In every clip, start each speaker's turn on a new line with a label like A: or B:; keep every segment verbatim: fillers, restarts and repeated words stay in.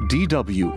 A: D W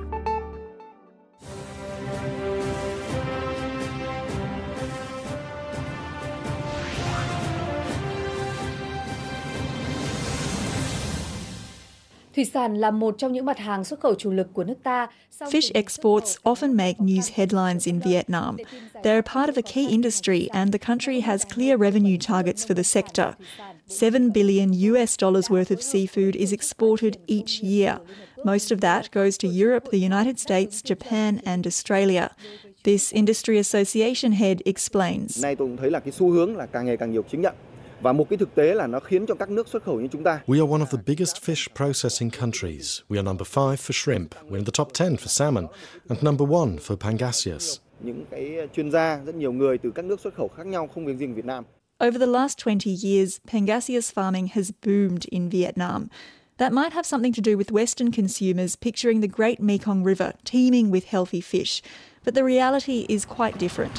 B: Thủy sản là một trong những mặt hàng xuất khẩu chủ lực của nước ta.
C: Fish exports often make news headlines in Vietnam. They're a part of a key industry and the country has clear revenue targets for the sector. Seven billion U S dollars worth of seafood is exported each year. Most of that goes to Europe, the United States, Japan and Australia. This industry association head explains.
D: Nay tôi cũng thấy là cái xu hướng là càng ngày càng nhiều chứng nhận. Và một cái thực tế là nó khiến cho các nước xuất khẩu như chúng ta.
E: We are one of the biggest fish processing countries. We are number five for shrimp, we're in the top ten for salmon, and number one for pangasius.
D: Những cái chuyên gia, rất nhiều người từ các nước xuất khẩu khác nhau, không riêng Việt Nam.
C: Over the last twenty years, pangasius farming has boomed in Vietnam. That might have something to do with Western consumers picturing the Great Mekong River teeming with healthy fish, but the reality is quite different.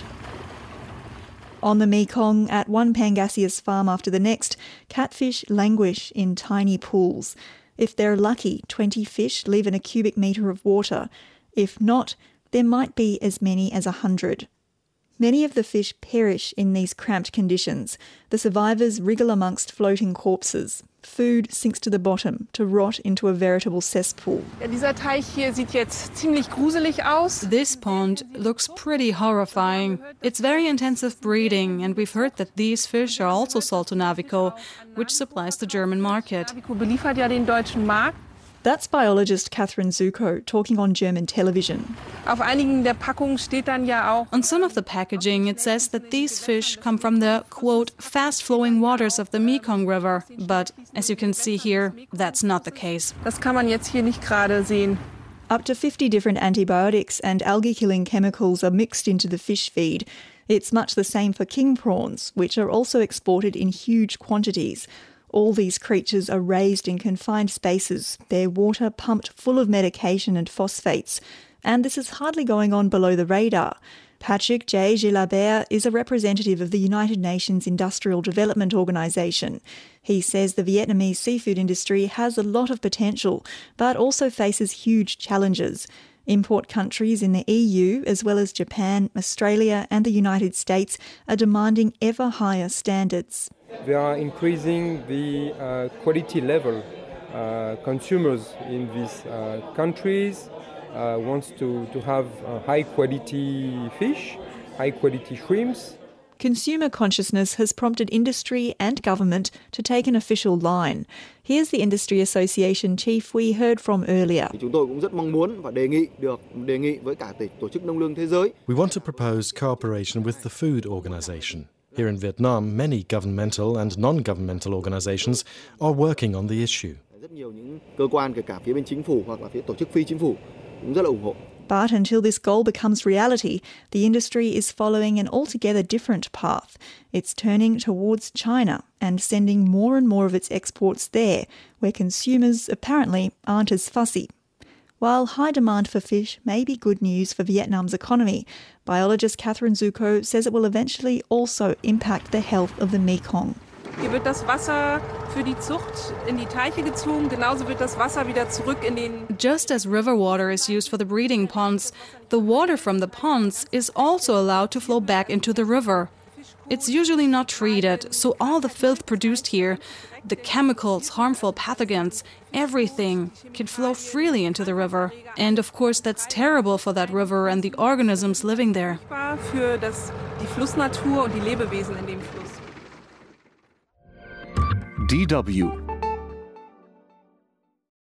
C: On the Mekong, at one pangasius farm after the next, catfish languish in tiny pools. If they're lucky, twenty fish live in a cubic metre of water. If not, there might be as many as a hundred. Many of the fish perish in these cramped conditions. The survivors wriggle amongst floating corpses. Food sinks to the bottom to rot into a veritable cesspool.
F: Dieser Teich hier sieht jetzt ziemlich gruselig aus.
G: This pond looks pretty horrifying. It's very intensive breeding, and we've heard that these fish are also sold to Navico, which supplies the German market.
F: Navico beliefert ja den deutschen Markt.
C: That's biologist Catherine Zuko talking on German television.
F: Auf einigen der Packungen steht dann ja auch.
G: On some of the packaging it says that these fish come from the, quote, fast-flowing waters of the Mekong River. But as you can see here, that's not the case.
F: Das kann man jetzt hier nicht gerade sehen.
C: Up to fifty different antibiotics and algae-killing chemicals are mixed into the fish feed. It's much the same for king prawns, which are also exported in huge quantities. All these creatures are raised in confined spaces, their water pumped full of medication and phosphates. And this is hardly going on below the radar. Patrick J. Gilabert is a representative of the United Nations Industrial Development Organisation. He says the Vietnamese seafood industry has a lot of potential, but also faces huge challenges. Import countries in the E U, as well as Japan, Australia and the United States, are demanding ever higher standards.
H: They are increasing the uh, quality level. Uh, consumers in these uh, countries uh, want to, to have uh, high quality fish, high quality shrimps.
C: Consumer consciousness has prompted industry and government to take an official line. Here's the industry association chief we heard from earlier.
D: Chúng tôi cũng rất mong muốn và đề nghị được đề nghị với cả Tổ chức Nông lương Thế giới.
E: We want to propose cooperation with the Food Organization. Here in Vietnam, many governmental and non-governmental organizations are working on the issue.
D: Rất nhiều những cơ quan kể cả phía bên chính phủ hoặc là phía tổ chức phi chính phủ cũng rất là ủng hộ.
C: But until this goal becomes reality, the industry is following an altogether different path. It's turning towards China and sending more and more of its exports there, where consumers apparently aren't as fussy. While high demand for fish may be good news for Vietnam's economy, biologist Catherine Zuko says it will eventually also impact the health of the Mekong.
F: Hier wird das Wasser für die Zucht in die Teiche gezogen, genauso wird das Wasser wieder zurück in den...
G: Just as river water is used for the breeding ponds, the water from the ponds is also allowed to flow back into the river. It's usually not treated, so all the filth produced here, the chemicals, harmful pathogens, everything can flow freely into the river. And of course that's terrible for that river and the organisms living there.
F: Für das, die Flussnatur und die Lebewesen in dem Fluss.
A: D W